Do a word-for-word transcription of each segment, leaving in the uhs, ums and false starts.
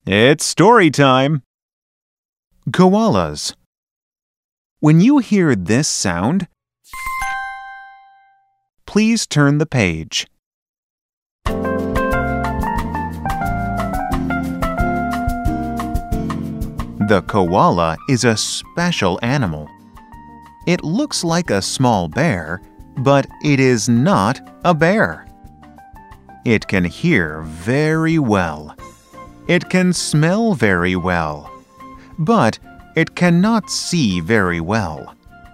It's story time! Koalas. When you hear this sound, please turn the page. The koala is a special animal. It looks like a small bear, but it is not a bear. It can hear very well. It can smell very well, but it cannot see very well.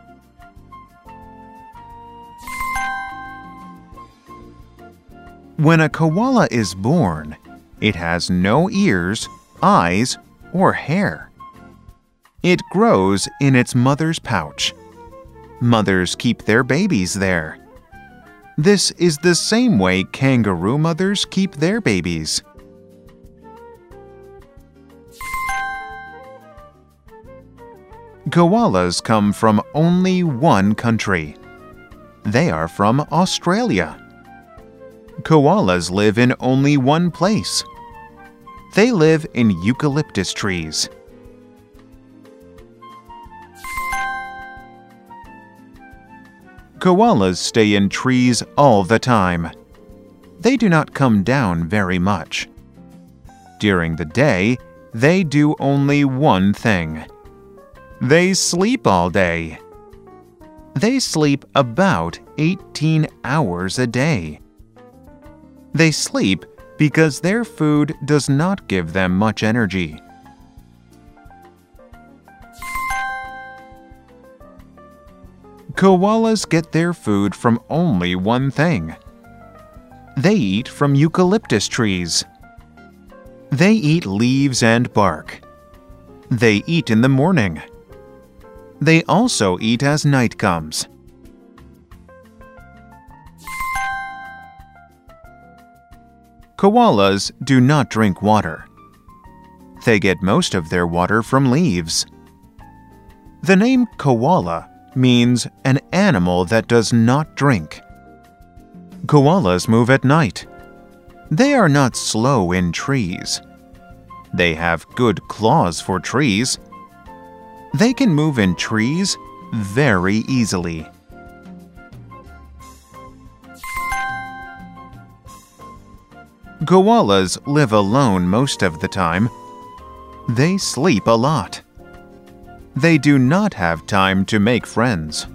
When a koala is born, it has no ears, eyes, or hair. It grows in its mother's pouch. Mothers keep their babies there. This is the same way kangaroo mothers keep their babies. Koalas come from only one country. They are from Australia. Koalas live in only one place. They live in eucalyptus trees. Koalas stay in trees all the time. They do not come down very much. During the day, they do only one thing. They sleep all day. They sleep about eighteen hours a day. They sleep because their food does not give them much energy. Koalas get their food from only one thing. They eat from eucalyptus trees. They eat leaves and bark. They eat in the morning. They also eat as night comes. Koalas do not drink water. They get most of their water from leaves. The name koala means an animal that does not drink. Koalas move at night. They are not slow in trees. They have good claws for trees. They can move in trees very easily. Koalas live alone most of the time. They sleep a lot. They do not have time to make friends.